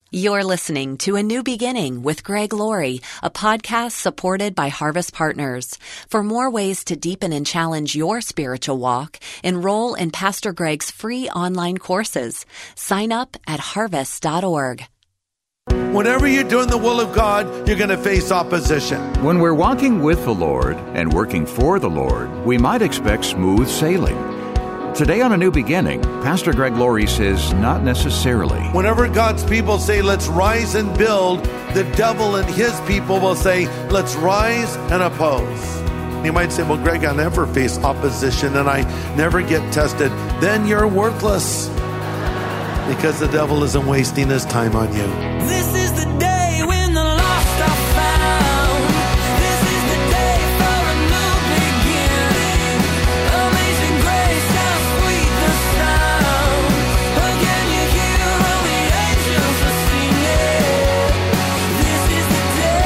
You're listening to A New Beginning with Greg Laurie, a podcast supported by Harvest Partners. For more ways to deepen and challenge your spiritual walk, enroll in Pastor Greg's free online courses. Sign up at harvest.org. Whenever you're doing the will of God, you're going to face opposition. When we're walking with the Lord and working for the Lord, we might expect smooth sailing. Today on A New Beginning, Pastor Greg Laurie says not necessarily. Whenever God's people say, let's rise and build, the devil and his people will say, let's rise and oppose. You might say, well, Greg, I never face opposition and I never get tested. Then you're worthless because the devil isn't wasting his time on you. This is the day when the lost are found. This is the day for a new beginning. Amazing grace, how sweet the sound. Again you hear all the angels are singing. This is the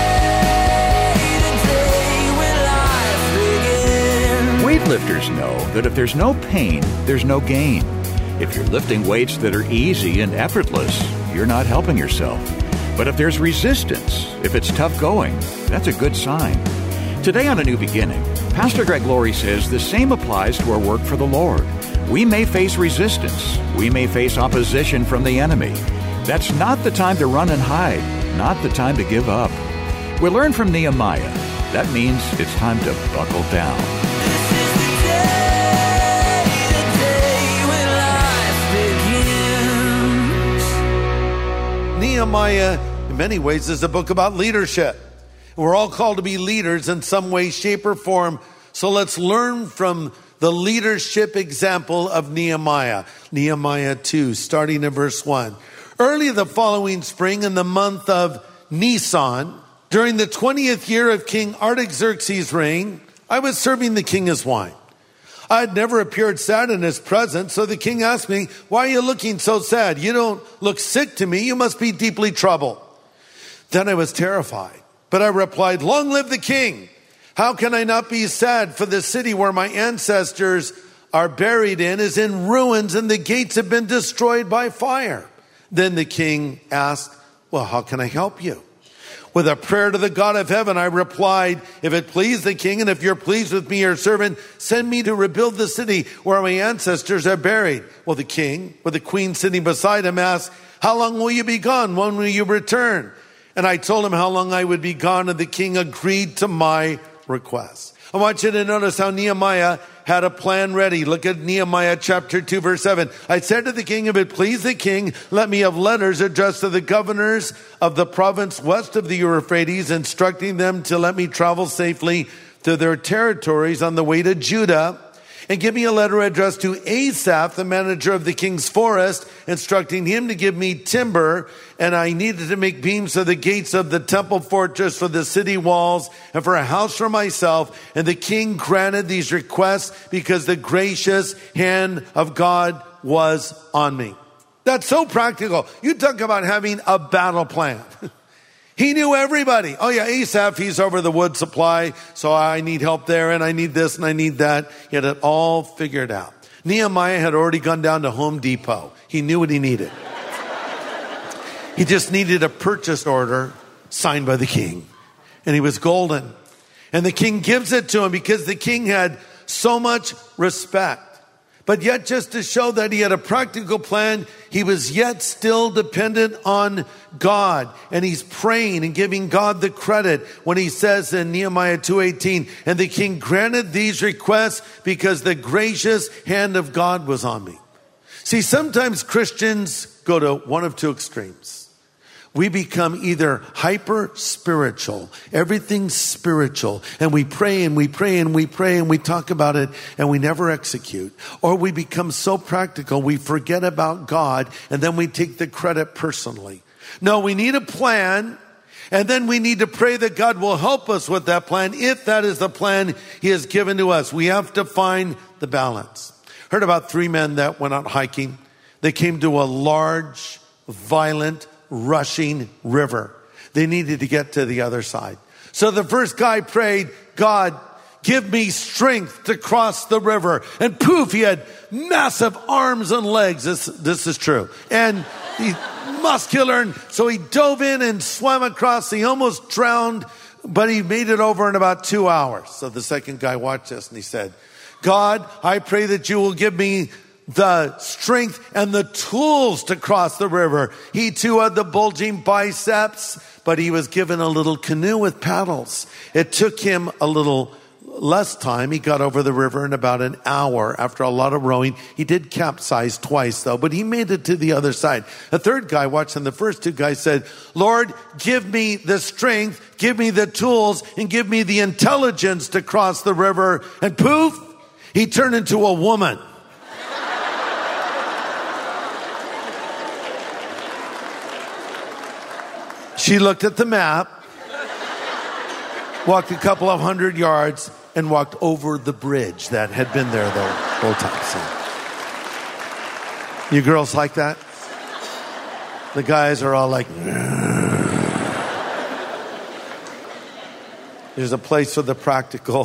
day when life begins. Weightlifters know that if there's no pain, there's no gain. If you're lifting weights that are easy and effortless, you're not helping yourself. But if there's resistance, if it's tough going, that's a good sign. Today on A New Beginning, Pastor Greg Laurie says the same applies to our work for the Lord. We may face resistance. We may face opposition from the enemy. That's not the time to run and hide, not the time to give up. We learn from Nehemiah. That means it's time to buckle down. Nehemiah, in many ways, is a book about leadership. We're all called to be leaders in some way, shape, or form. So let's learn from the leadership example of Nehemiah. Nehemiah 2, starting in verse 1. Early the following spring, in the month of Nisan, during the 20th year of King Artaxerxes' reign, I was serving the king his wine. I had never appeared sad in his presence, so the king asked me, why are you looking so sad? You don't look sick to me. You must be deeply troubled. Then I was terrified, but I replied, long live the king. How can I not be sad? For the city where my ancestors are buried in is in ruins and the gates have been destroyed by fire. Then the king asked, well, how can I help you? With a prayer to the God of heaven, I replied, if it please the king, and if you're pleased with me, your servant, send me to rebuild the city where my ancestors are buried. Well, the king, with the queen sitting beside him, asked, how long will you be gone? When will you return? And I told him how long I would be gone, and the king agreed to my request. I want you to notice how Nehemiah had a plan ready. Look at Nehemiah chapter 2, verse 7. I said to the king, if it please the king, let me have letters addressed to the governors of the province west of the Euphrates, instructing them to let me travel safely to their territories on the way to Judah. And give me a letter addressed to Asaph, the manager of the king's forest, instructing him to give me timber. And I needed to make beams for the gates of the temple fortress, for the city walls, and for a house for myself. And the king granted these requests because the gracious hand of God was on me. That's so practical. You talk about having a battle plan. He knew everybody. Oh yeah, Asaph, he's over the wood supply, so I need help there, and I need this, and I need that. He had it all figured out. Nehemiah had already gone down to Home Depot. He knew what he needed. He just needed a purchase order signed by the king. And he was golden. And the king gives it to him because the king had so much respect. But yet, just to show that he had a practical plan, he was yet still dependent on God. And he's praying and giving God the credit when he says in Nehemiah 2:18, and the king granted these requests because the gracious hand of God was on me. See, sometimes Christians go to one of two extremes. We become either hyper spiritual, everything's spiritual, and we pray and we pray and we pray and we talk about it and we never execute. Or we become so practical, we forget about God and then we take the credit personally. No, we need a plan, and then we need to pray that God will help us with that plan if that is the plan he has given to us. We have to find the balance. Heard about 3 men that went out hiking. They came to a large, violent, rushing river. They needed to get to the other side. So the first guy prayed, God, give me strength to cross the river. And poof, he had massive arms and legs. This is true. And muscular. And so he dove in and swam across. He almost drowned, but he made it over in about 2 hours. So the second guy watched this and he said, God, I pray that you will give me the strength and the tools to cross the river. He too had the bulging biceps, but he was given a little canoe with paddles. It took him a little less time. He got over the river in about an hour after a lot of rowing. He did capsize twice though, but he made it to the other side. A third guy watching the first two guys said, Lord, give me the strength, give me the tools, and give me the intelligence to cross the river. And poof, he turned into a woman. She looked at the map, walked a couple of 100 yards, and walked over the bridge that had been there the whole time. So, you girls like that? The guys are all like, there's a place for the practical,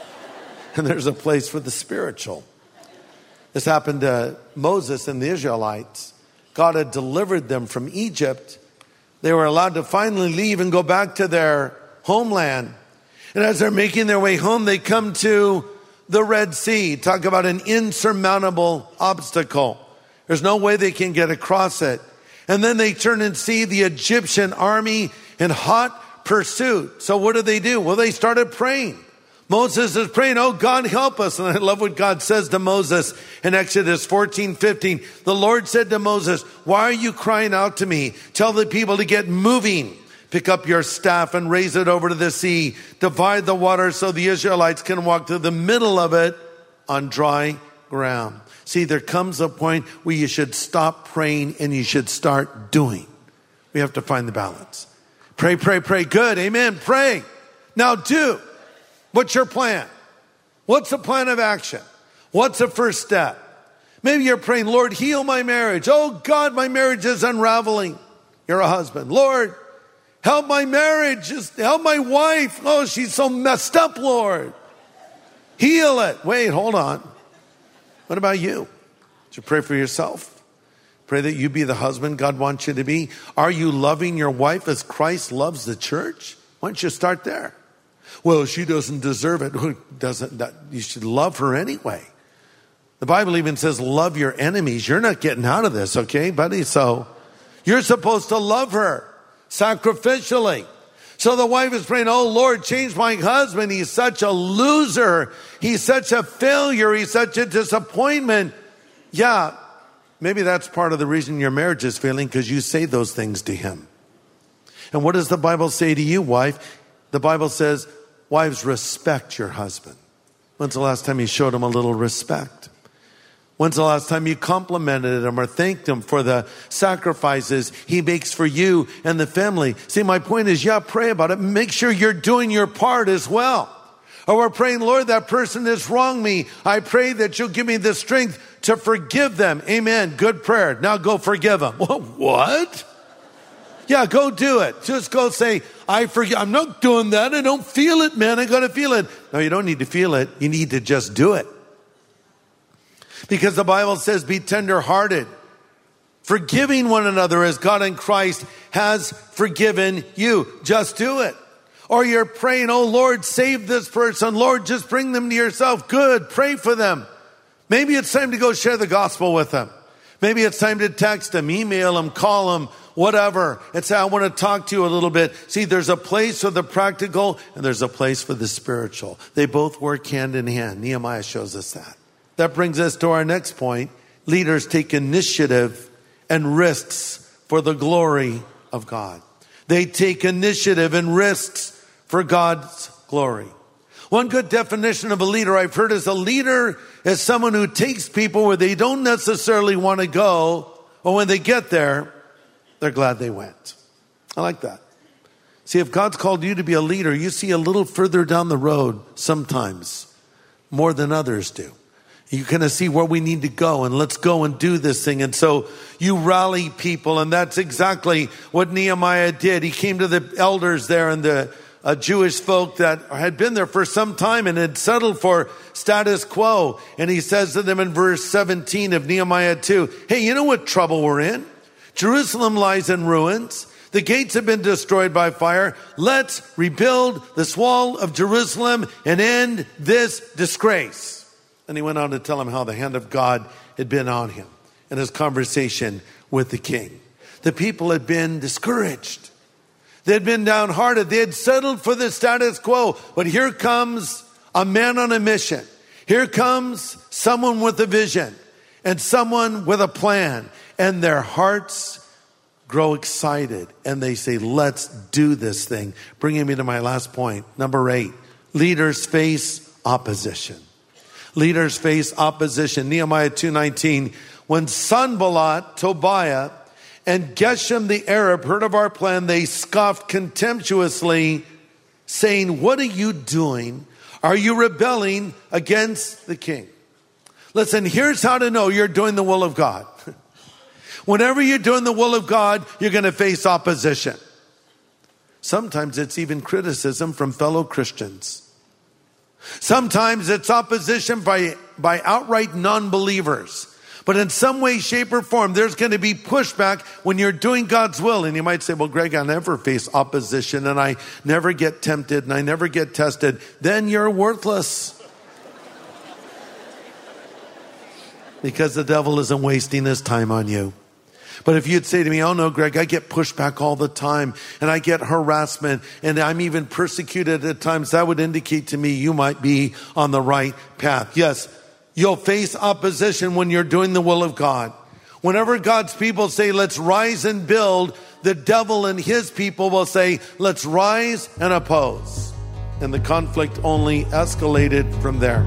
and there's a place for the spiritual. This happened to Moses and the Israelites. God had delivered them from Egypt. They were allowed to finally leave and go back to their homeland. And as they're making their way home, they come to the Red Sea. Talk about an insurmountable obstacle. There's no way they can get across it. And then they turn and see the Egyptian army in hot pursuit. So what do? Well, they started praying. Moses is praying, oh God, help us. And I love what God says to Moses in Exodus 14:15. The Lord said to Moses, why are you crying out to me? Tell the people to get moving. Pick up your staff and raise it over to the sea. Divide the water so the Israelites can walk through the middle of it on dry ground. See, there comes a point where you should stop praying and you should start doing. We have to find the balance. Pray, pray, pray. Good. Amen. Pray. Now do. What's your plan? What's the plan of action? What's the first step? Maybe you're praying, Lord, heal my marriage. Oh God, my marriage is unraveling. You're a husband. Lord, help my marriage. Help my wife. Oh, she's so messed up, Lord. Heal it. Wait, hold on. What about you? Did you pray for yourself? Pray that you be the husband God wants you to be. Are you loving your wife as Christ loves the church? Why don't you start there? Well, she doesn't deserve it. You should love her anyway. The Bible even says, love your enemies. You're not getting out of this, okay, buddy? So you're supposed to love her sacrificially. So the wife is praying, oh Lord, change my husband. He's such a loser. He's such a failure. He's such a disappointment. Yeah, maybe that's part of the reason your marriage is failing, because you say those things to him. And what does the Bible say to you, wife? The Bible says, wives, respect your husband. When's the last time you showed him a little respect? When's the last time you complimented him or thanked him for the sacrifices he makes for you and the family? See, my point is, yeah, pray about it. Make sure you're doing your part as well. Or we're praying, Lord, that person has wronged me. I pray that you'll give me the strength to forgive them. Amen. Good prayer. Now go forgive them. What? Yeah, go do it. Just go say, I forgive. I'm not doing that. I don't feel it, man. I got to feel it. No, you don't need to feel it. You need to just do it. Because the Bible says, be tender-hearted, forgiving one another as God in Christ has forgiven you. Just do it. Or you're praying, oh Lord, save this person. Lord, just bring them to yourself. Good. Pray for them. Maybe it's time to go share the gospel with them. Maybe it's time to text them, email them, call them, whatever. And say, I want to talk to you a little bit. See, there's a place for the practical and there's a place for the spiritual. They both work hand in hand. Nehemiah shows us that. That brings us to our next point. Leaders take initiative and risks for the glory of God. They take initiative and risks for God's glory. One good definition of a leader I've heard is a leader is someone who takes people where they don't necessarily want to go, but when they get there, they're glad they went. I like that. See, if God's called you to be a leader, you see a little further down the road sometimes, more than others do. You kind of see where we need to go, and let's go and do this thing. And so you rally people, and that's exactly what Nehemiah did. He came to the elders there and the Jewish folk that had been there for some time and had settled for status quo. And he says to them in verse 17 of Nehemiah 2, hey, you know what trouble we're in? Jerusalem lies in ruins. The gates have been destroyed by fire. Let's rebuild this wall of Jerusalem and end this disgrace. And he went on to tell him how the hand of God had been on him in his conversation with the king. The people had been discouraged. They had been downhearted. They had settled for the status quo. But here comes a man on a mission. Here comes someone with a vision and someone with a plan. And their hearts grow excited. And they say, let's do this thing. Bringing me to my last point. Number 8, leaders face opposition. Leaders face opposition. Nehemiah 2:19. When Sanballat, Tobiah, and Geshem the Arab heard of our plan, they scoffed contemptuously, saying, what are you doing? Are you rebelling against the king? Listen, here's how to know you're doing the will of God. Whenever you're doing the will of God, you're going to face opposition. Sometimes it's even criticism from fellow Christians. Sometimes it's opposition by outright non-believers. But in some way, shape, or form, there's going to be pushback when you're doing God's will. And you might say, well, Greg, I never face opposition and I never get tempted and I never get tested. Then you're worthless. Because the devil isn't wasting his time on you. But if you'd say to me, oh no, Greg, I get pushback all the time and I get harassment and I'm even persecuted at times, that would indicate to me you might be on the right path. Yes, you'll face opposition when you're doing the will of God. Whenever God's people say, let's rise and build, the devil and his people will say, let's rise and oppose. And the conflict only escalated from there.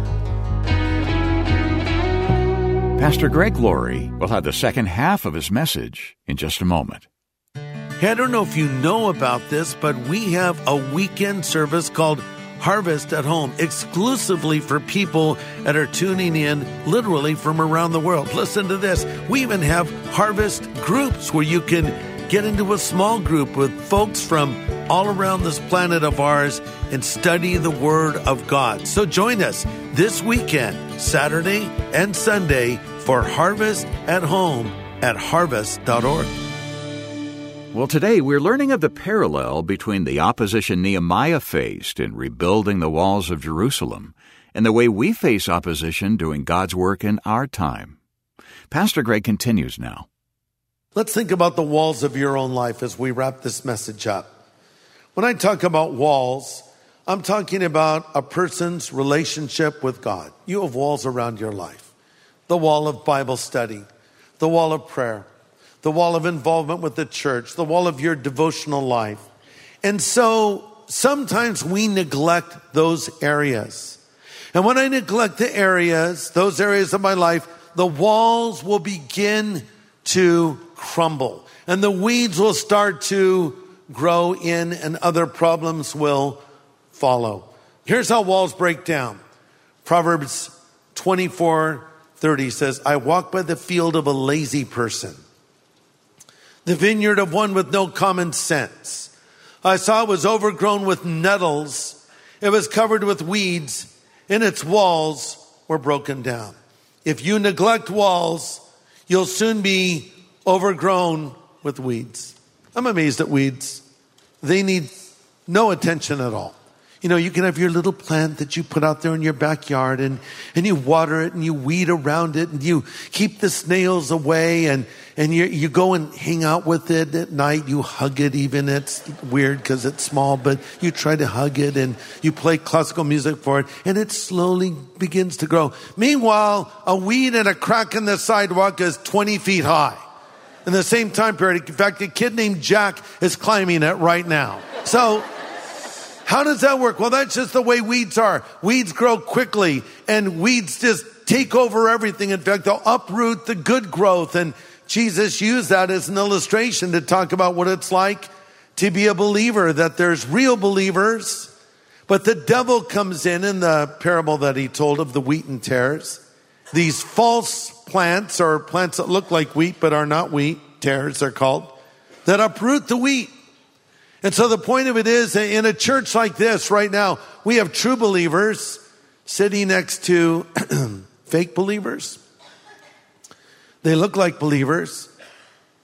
Pastor Greg Laurie will have the second half of his message in just a moment. Hey, I don't know if you know about this, but we have a weekend service called Harvest at Home, exclusively for people that are tuning in literally from around the world. Listen to this. We even have harvest groups where you can get into a small group with folks from all around this planet of ours and study the Word of God. So join us this weekend, Saturday and Sunday, for Harvest at Home at harvest.org. Well, today we're learning of the parallel between the opposition Nehemiah faced in rebuilding the walls of Jerusalem and the way we face opposition doing God's work in our time. Pastor Greg continues now. Let's think about the walls of your own life as we wrap this message up. When I talk about walls, I'm talking about a person's relationship with God. You have walls around your life. The wall of Bible study, the wall of prayer, the wall of involvement with the church, the wall of your devotional life. And so sometimes we neglect those areas. And when I neglect the areas, those areas of my life, the walls will begin to crumble. And the weeds will start to grow in and other problems will follow. Here's how walls break down. Proverbs 24:30 says, I walk by the field of a lazy person, the vineyard of one with no common sense. I saw it was overgrown with nettles. It was covered with weeds, and its walls were broken down. If you neglect walls, you'll soon be overgrown with weeds. I'm amazed at weeds. They need no attention at all. You know, you can have your little plant that you put out there in your backyard and you water it and you weed around it and you keep the snails away and you go and hang out with it at night. You hug it even. It's weird because it's small, but you try to hug it and you play classical music for it and it slowly begins to grow. Meanwhile, a weed and a crack in the sidewalk is 20 feet high. In the same time period, in fact, a kid named Jack is climbing it right now. So how does that work? Well, that's just the way weeds are. Weeds grow quickly and weeds just take over everything. In fact, they'll uproot the good growth. And Jesus used that as an illustration to talk about what it's like to be a believer, that there's real believers, but the devil comes in the parable that he told of the wheat and tares. These false plants, or plants that look like wheat but are not wheat, tares they're called, that uproot the wheat. And so the point of it is, in a church like this right now, we have true believers sitting next to fake believers. They look like believers,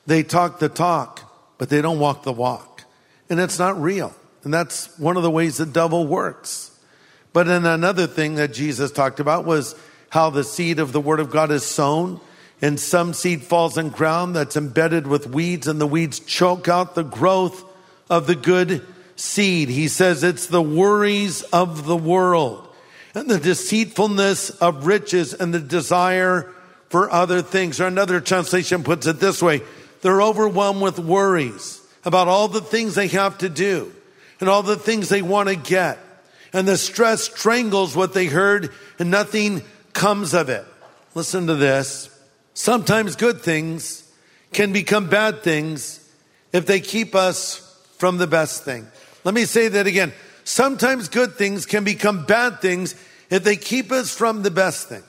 They talk the talk, but they don't walk the walk. And it's not real. And that's one of the ways the devil works. But then another thing that Jesus talked about was how the seed of the word of God is sown. And some seed falls in ground that's embedded with weeds, and the weeds choke out the growth of the good seed. He says it's the worries of the world and the deceitfulness of riches and the desire for other things. Or another translation puts it this way: they're overwhelmed with worries about all the things they have to do and all the things they want to get. And the stress strangles what they heard, and nothing comes of it. Listen to this. Sometimes good things can become bad things if they keep us from the best thing. Let me say that again. Sometimes good things can become bad things if they keep us from the best thing.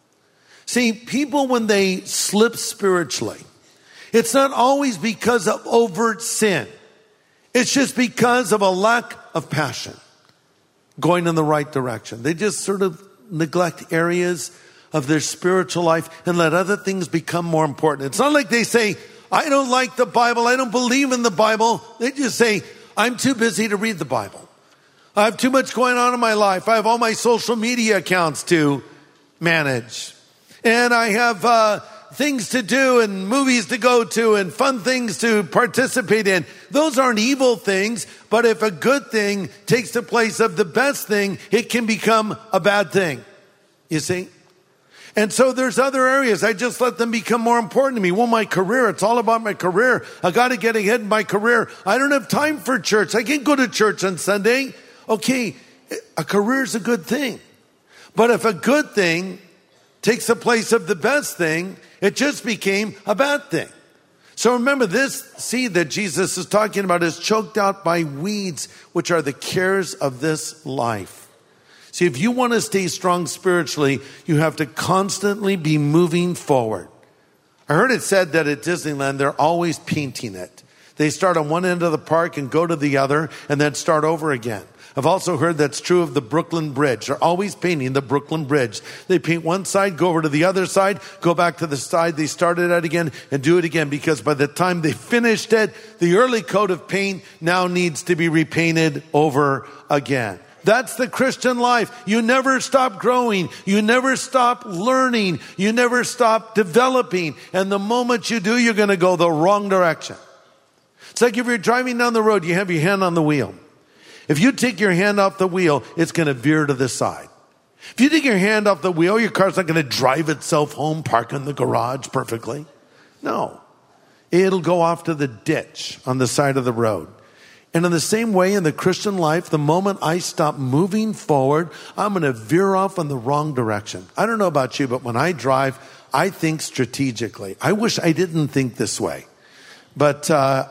See, people, when they slip spiritually, it's not always because of overt sin. It's just because of a lack of passion going in the right direction. They just sort of neglect areas of their spiritual life and let other things become more important. It's not like they say, I don't like the Bible, I don't believe in the Bible. They just say, I'm too busy to read the Bible. I have too much going on in my life. I have all my social media accounts to manage. And I have things to do and movies to go to and fun things to participate in. Those aren't evil things, but if a good thing takes the place of the best thing, it can become a bad thing. You see? And so there's other areas. I just let them become more important to me. Well, my career, it's all about my career. I got to get ahead in my career. I don't have time for church. I can't go to church on Sunday. Okay, a career is a good thing. But if a good thing takes the place of the best thing, it just became a bad thing. So remember, this seed that Jesus is talking about is choked out by weeds, which are the cares of this life. See, if you want to stay strong spiritually, you have to constantly be moving forward. I heard it said that at Disneyland, they're always painting it. They start on one end of the park and go to the other and then start over again. I've also heard that's true of the Brooklyn Bridge. They're always painting the Brooklyn Bridge. They paint one side, go over to the other side, go back to the side they started at again, and do it again, because by the time they finished it, the early coat of paint now needs to be repainted over again. That's the Christian life. You never stop growing. You never stop learning. You never stop developing. And the moment you do, you're going to go the wrong direction. It's like if you're driving down the road, you have your hand on the wheel. If you take your hand off the wheel, it's going to veer to the side. If you take your hand off the wheel, your car's not going to drive itself home, park in the garage perfectly. No. It'll go off to the ditch on the side of the road. And in the same way, in the Christian life, the moment I stop moving forward, I'm going to veer off in the wrong direction. I don't know about you, but when I drive, I think strategically. I wish I didn't think this way. But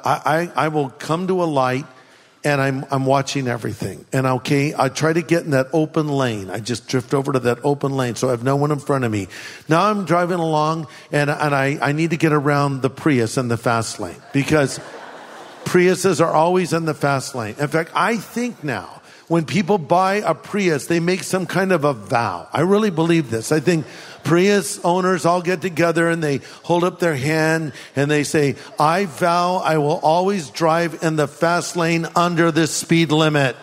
I will come to a light, and I'm watching everything. And okay, I try to get in that open lane. I just drift over to that open lane so I have no one in front of me. Now I'm driving along, and I need to get around the Prius in the fast lane, because Priuses are always in the fast lane. In fact, I think now, when people buy a Prius, they make some kind of a vow. I really believe this. I think Prius owners all get together and they hold up their hand and they say, I vow I will always drive in the fast lane under the speed limit.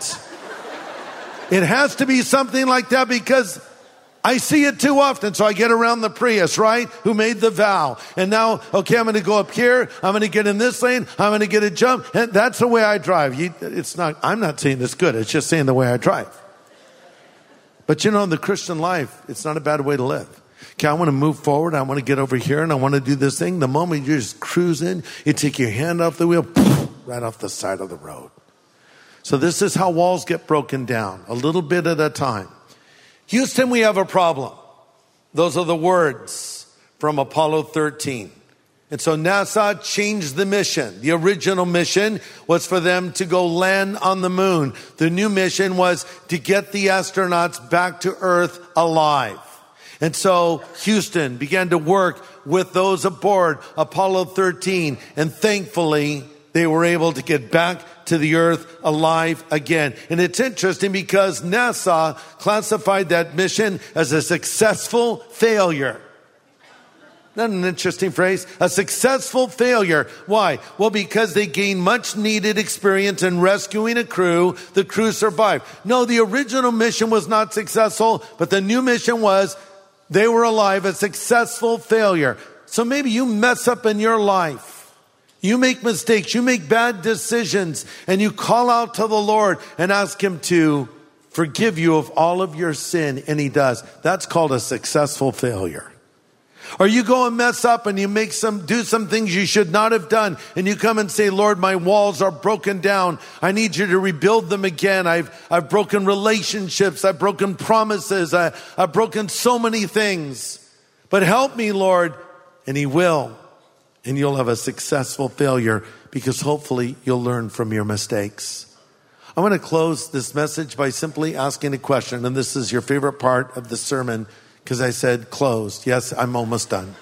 It has to be something like that, because I see it too often. So I get around the Prius, right? Who made the vow. And now, okay, I'm going to go up here. I'm going to get in this lane. I'm going to get a jump. And that's the way I drive. I'm not saying it's good. It's just saying the way I drive. But in the Christian life, it's not a bad way to live. Okay, I want to move forward. I want to get over here and I want to do this thing. The moment you're just cruising, you take your hand off the wheel, right off the side of the road. So this is how walls get broken down, a little bit at a time. Houston, we have a problem. Those are the words from Apollo 13. And so NASA changed the mission. The original mission was for them to go land on the moon. The new mission was to get the astronauts back to Earth alive. And so Houston began to work with those aboard Apollo 13. And thankfully, they were able to get back to the Earth alive again. And it's interesting because NASA classified that mission as a successful failure. Isn't that an interesting phrase? A successful failure. Why? Well, because they gained much needed experience in rescuing a crew. The crew survived. No, the original mission was not successful, but the new mission was they were alive, a successful failure. So maybe you mess up in your life. You make mistakes. You make bad decisions, and you call out to the Lord and ask Him to forgive you of all of your sin, and He does. That's called a successful failure. Or you go and mess up and you do some things you should not have done, and you come and say, Lord, my walls are broken down. I need you to rebuild them again. I've broken relationships. I've broken promises. I've broken so many things. But help me, Lord. And He will. And you'll have a successful failure because hopefully you'll learn from your mistakes. I want to close this message by simply asking a question. And this is your favorite part of the sermon, because I said closed. Yes, I'm almost done.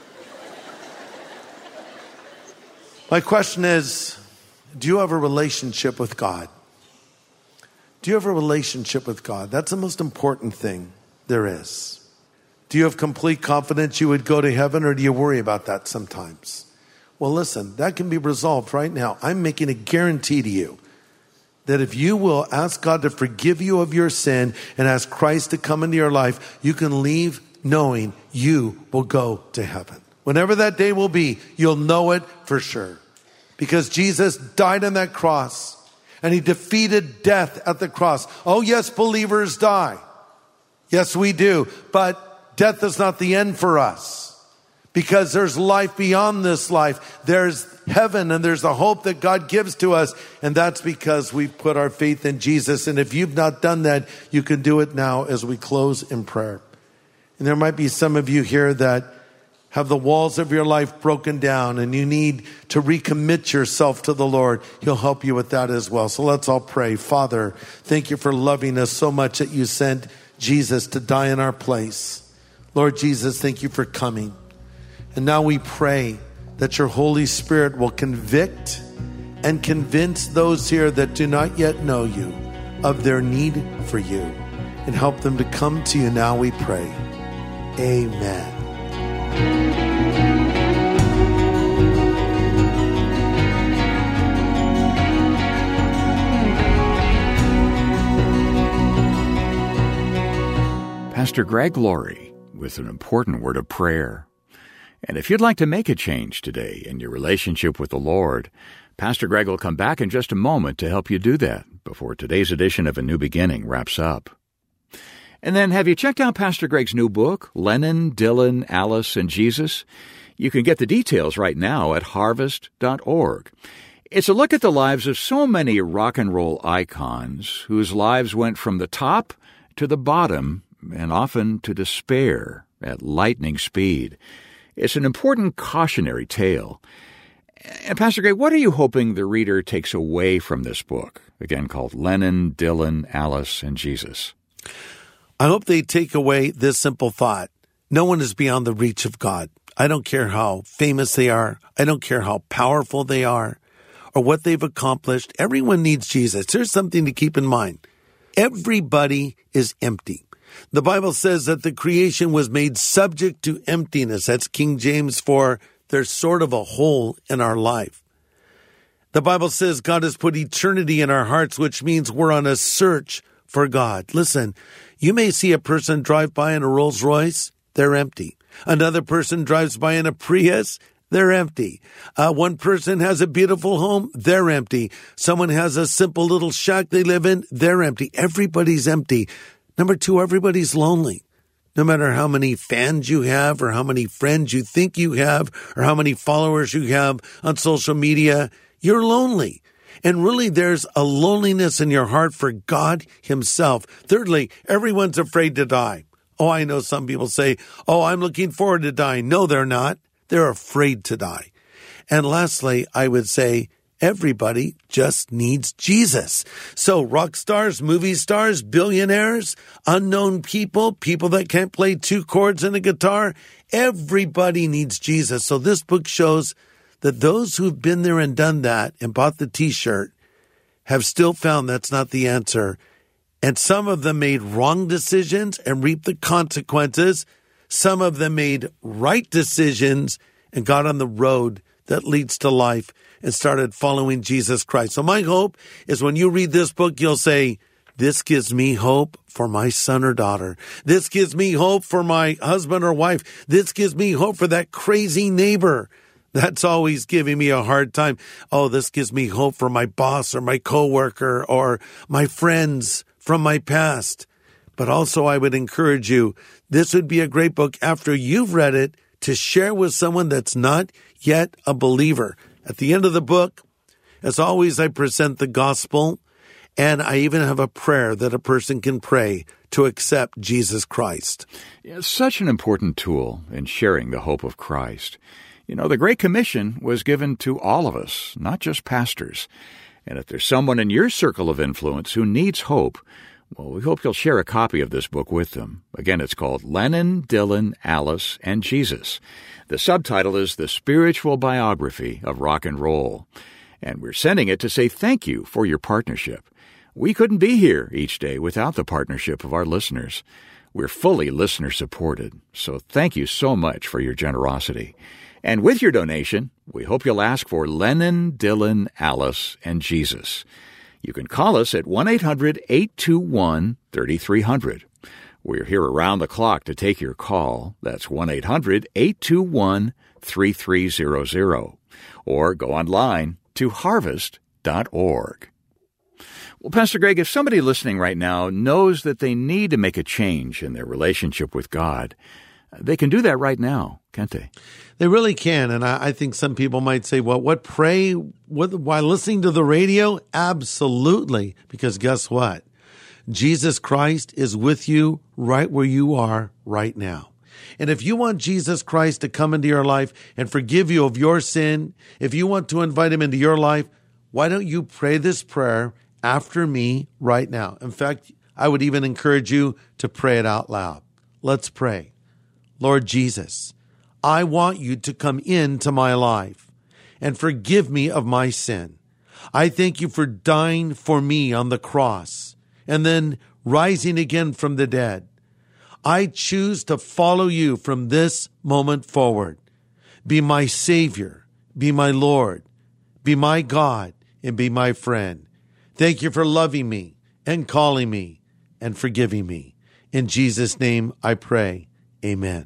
My question is, do you have a relationship with God? Do you have a relationship with God? That's the most important thing there is. Do you have complete confidence you would go to heaven, or do you worry about that sometimes? Well, listen, that can be resolved right now. I'm making a guarantee to you that if you will ask God to forgive you of your sin and ask Christ to come into your life, you can leave knowing you will go to heaven. Whenever that day will be, you'll know it for sure. Because Jesus died on that cross and He defeated death at the cross. Oh yes, believers die. Yes, we do. But death is not the end for us. Because there's life beyond this life. There's heaven, and there's the hope that God gives to us. And that's because we've put our faith in Jesus. And if you've not done that, you can do it now as we close in prayer. And there might be some of you here that have the walls of your life broken down, and you need to recommit yourself to the Lord. He'll help you with that as well. So let's all pray. Father, thank you for loving us so much that you sent Jesus to die in our place. Lord Jesus, thank you for coming. And now we pray that your Holy Spirit will convict and convince those here that do not yet know you of their need for you, and help them to come to you now, we pray. Amen. Pastor Greg Laurie with an important word of prayer. And if you'd like to make a change today in your relationship with the Lord, Pastor Greg will come back in just a moment to help you do that before today's edition of A New Beginning wraps up. And then, have you checked out Pastor Greg's new book, Lennon, Dylan, Alice, and Jesus? You can get the details right now at harvest.org. It's a look at the lives of so many rock and roll icons whose lives went from the top to the bottom and often to despair at lightning speed. It's an important cautionary tale. And Pastor Greg, what are you hoping the reader takes away from this book, again called Lennon, Dylan, Alice, and Jesus? I hope they take away this simple thought. No one is beyond the reach of God. I don't care how famous they are. I don't care how powerful they are or what they've accomplished. Everyone needs Jesus. Here's something to keep in mind. Everybody is empty. The Bible says that the creation was made subject to emptiness. That's King James for there's sort of a hole in our life. The Bible says God has put eternity in our hearts, which means we're on a search for God. Listen, you may see a person drive by in a Rolls Royce, they're empty. Another person drives by in a Prius, they're empty. One person has a beautiful home, they're empty. Someone has a simple little shack they live in, they're empty. Everybody's empty. Number two, everybody's lonely. No matter how many fans you have or how many friends you think you have or how many followers you have on social media, you're lonely. And really, there's a loneliness in your heart for God Himself. Thirdly, everyone's afraid to die. Oh, I know some people say, oh, I'm looking forward to dying. No, they're not. They're afraid to die. And lastly, I would say, everybody just needs Jesus. So rock stars, movie stars, billionaires, unknown people, people that can't play two chords in a guitar, everybody needs Jesus. So this book shows that those who've been there and done that and bought the t-shirt have still found that's not the answer. And some of them made wrong decisions and reaped the consequences. Some of them made right decisions and got on the road that leads to life and started following Jesus Christ. So my hope is when you read this book, you'll say, this gives me hope for my son or daughter. This gives me hope for my husband or wife. This gives me hope for that crazy neighbor that's always giving me a hard time. Oh, this gives me hope for my boss or my coworker or my friends from my past. But also I would encourage you, this would be a great book after you've read it to share with someone that's not yet a believer. At the end of the book, as always, I present the gospel, and I even have a prayer that a person can pray to accept Jesus Christ. It's such an important tool in sharing the hope of Christ. You know, the Great Commission was given to all of us, not just pastors. And if there's someone in your circle of influence who needs hope, well, we hope you'll share a copy of this book with them. Again, it's called Lennon, Dylan, Alice, and Jesus. The subtitle is The Spiritual Biography of Rock and Roll. And we're sending it to say thank you for your partnership. We couldn't be here each day without the partnership of our listeners. We're fully listener-supported, so thank you so much for your generosity. And with your donation, we hope you'll ask for Lennon, Dylan, Alice, and Jesus. You can call us at 1-800-821-3300. We're here around the clock to take your call. That's 1-800-821-3300. Or go online to harvest.org. Well, Pastor Greg, if somebody listening right now knows that they need to make a change in their relationship with God, they can do that right now, can't they? They really can. And I think some people might say, well, pray while listening to the radio? Absolutely. Because guess what? Jesus Christ is with you right where you are right now. And if you want Jesus Christ to come into your life and forgive you of your sin, if you want to invite him into your life, why don't you pray this prayer after me right now? In fact, I would even encourage you to pray it out loud. Let's pray. Lord Jesus, I want you to come into my life and forgive me of my sin. I thank you for dying for me on the cross and then rising again from the dead. I choose to follow you from this moment forward. Be my Savior, be my Lord, be my God, and be my friend. Thank you for loving me and calling me and forgiving me. In Jesus' name I pray. Amen.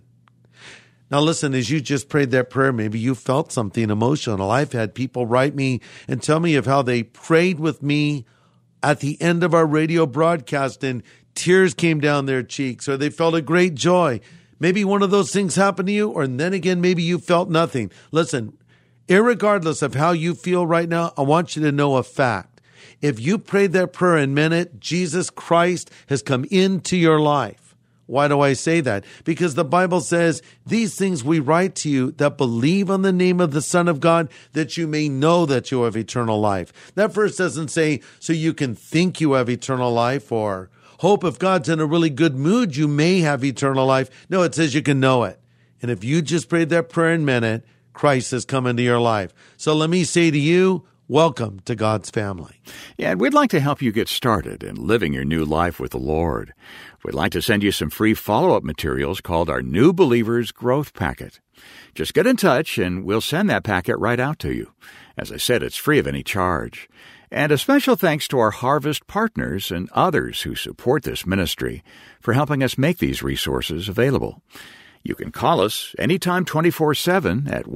Now listen, as you just prayed that prayer, maybe you felt something emotional. I've had people write me and tell me of how they prayed with me at the end of our radio broadcast and tears came down their cheeks, or they felt a great joy. Maybe one of those things happened to you, or then again, maybe you felt nothing. Listen, irregardless of how you feel right now, I want you to know a fact. If you prayed that prayer and meant it, Jesus Christ has come into your life. Why do I say that? Because the Bible says, these things we write to you that believe on the name of the Son of God, that you may know that you have eternal life. That verse doesn't say, so you can think you have eternal life, or hope if God's in a really good mood, you may have eternal life. No, it says you can know it. And if you just prayed that prayer and meant it, Christ has come into your life. So let me say to you, welcome to God's family. Yeah, and we'd like to help you get started in living your new life with the Lord. We'd like to send you some free follow-up materials called our New Believers Growth Packet. Just get in touch and we'll send that packet right out to you. As I said, it's free of any charge. And a special thanks to our Harvest partners and others who support this ministry for helping us make these resources available. You can call us anytime 24/7 at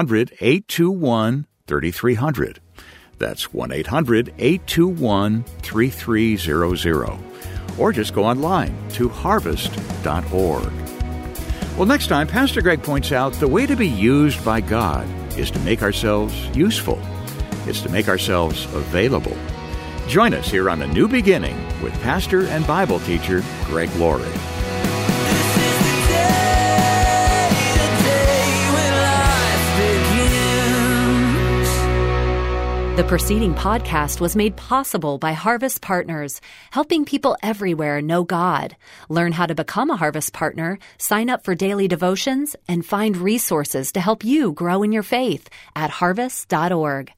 1-800-821-3300. That's 1-800-821-3300. Or just go online to harvest.org. Well, next time, Pastor Greg points out the way to be used by God is to make ourselves useful. It's to make ourselves available. Join us here on A New Beginning with pastor and Bible teacher Greg Laurie. The preceding podcast was made possible by Harvest Partners, helping people everywhere know God. Learn how to become a Harvest Partner, sign up for daily devotions, and find resources to help you grow in your faith at harvest.org.